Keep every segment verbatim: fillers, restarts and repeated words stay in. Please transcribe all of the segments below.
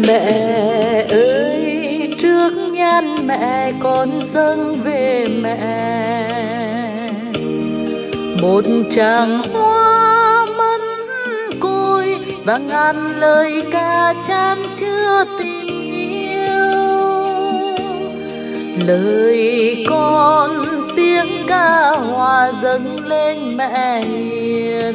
Mẹ ơi, trước nhan mẹ con dâng về mẹ một tràng hoa mân côi và ngàn lời ca chan chứa tình yêu. Lời con tiếng ca hòa dâng lên mẹ hiền,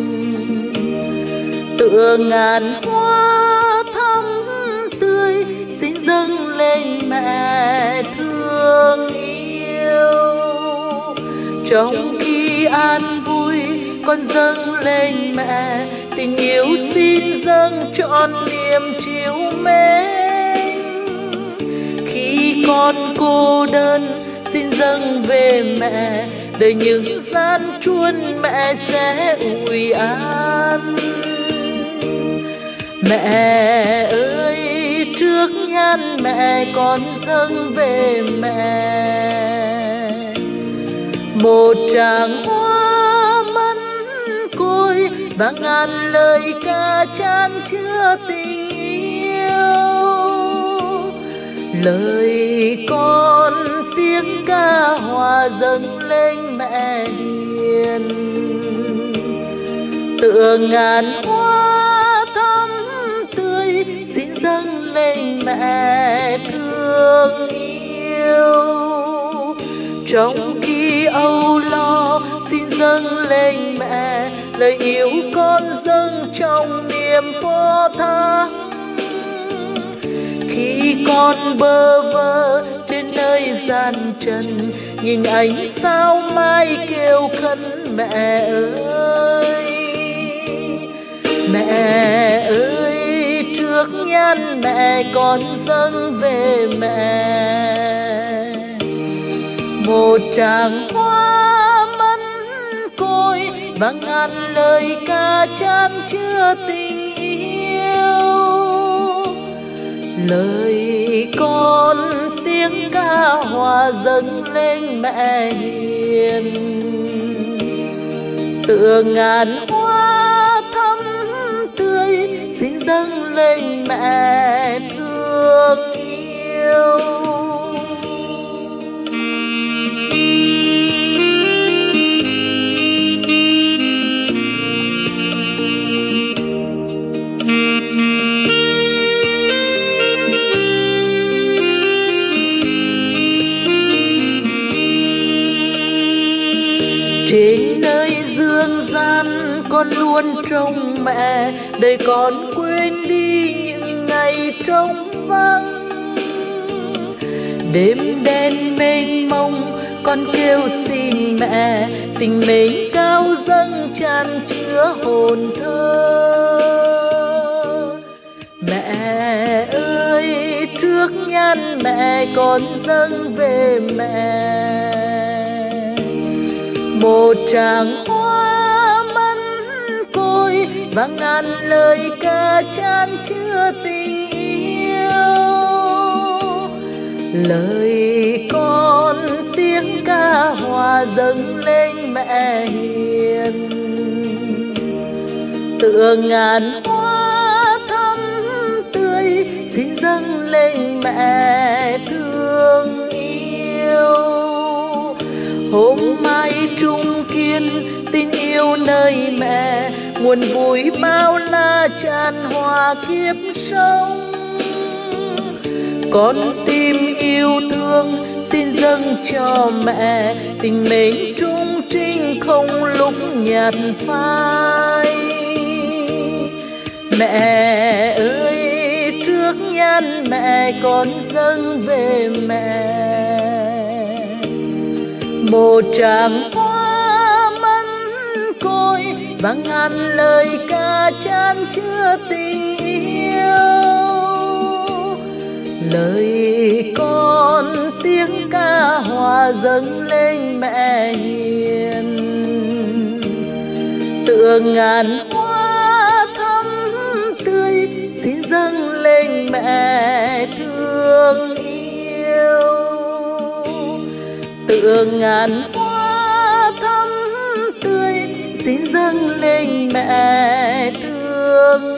tựa ngàn hoa thắm tươi xin dâng lên mẹ thương yêu. Trong khi an vui con dâng lên mẹ tình yêu, xin dâng trọn niềm chiếu mến. Khi con cô đơn xin dâng về mẹ, đời những gian truân mẹ sẽ ủi an. Mẹ ơi, trước nhan mẹ con dâng về mẹ một tràng hoa mân côi và ngàn lời ca chan chứa tình yêu. Lời con tiếng ca hòa dâng lên mẹ hiền, tựa ngàn hoa thắm tươi xin dâng lên mẹ thương yêu. Trong khi âu lo xin dâng lên mẹ lời yêu con dâng trong niềm phó thác. Khi con bơ vơ trên nơi gian trần, nhìn ánh sao mai kêu khấn mẹ ơi. Mẹ ơi, trước nhan mẹ con dâng về mẹ một tràng hoa mân côi và ngàn lời ca chan chứa tình yêu. Lời con tiếng ca hòa dâng lên mẹ hiền, tựa ngàn hoa thắm tươi xin dâng lên mẹ thương yêu. Trên nơi dương gian con luôn trông mẹ, đời con quên đi những ngày trống vắng. Đêm đen mênh mông con kêu xin mẹ, tình mến cao dâng tràn chứa hồn thơ. Mẹ ơi, trước nhan mẹ con dâng về mẹ một tràng hoa mân côi và ngàn lời ca chan chứa tình yêu. Lời con tiếng ca hòa dâng lên mẹ hiền, tựa ngàn hoa thắm tươi xin dâng lên mẹ thương yêu. Hôm mai trung kiên tình yêu nơi mẹ, nguồn vui bao la tràn hòa kiếp sống. Con tim yêu thương xin dâng cho mẹ, tình mến trung trinh không lúc nhạt phai. Mẹ ơi, trước nhan mẹ con dâng về mẹ một tràng hoa mân côi và ngàn lời ca chan chứa tình yêu. Lời con tiếng ca hòa dâng lên mẹ hiền, tựa ngàn hoa thắm tươi xin dâng lên mẹ thương yêu. Tựa ngàn hoa thắm tươi xin dâng lên mẹ thương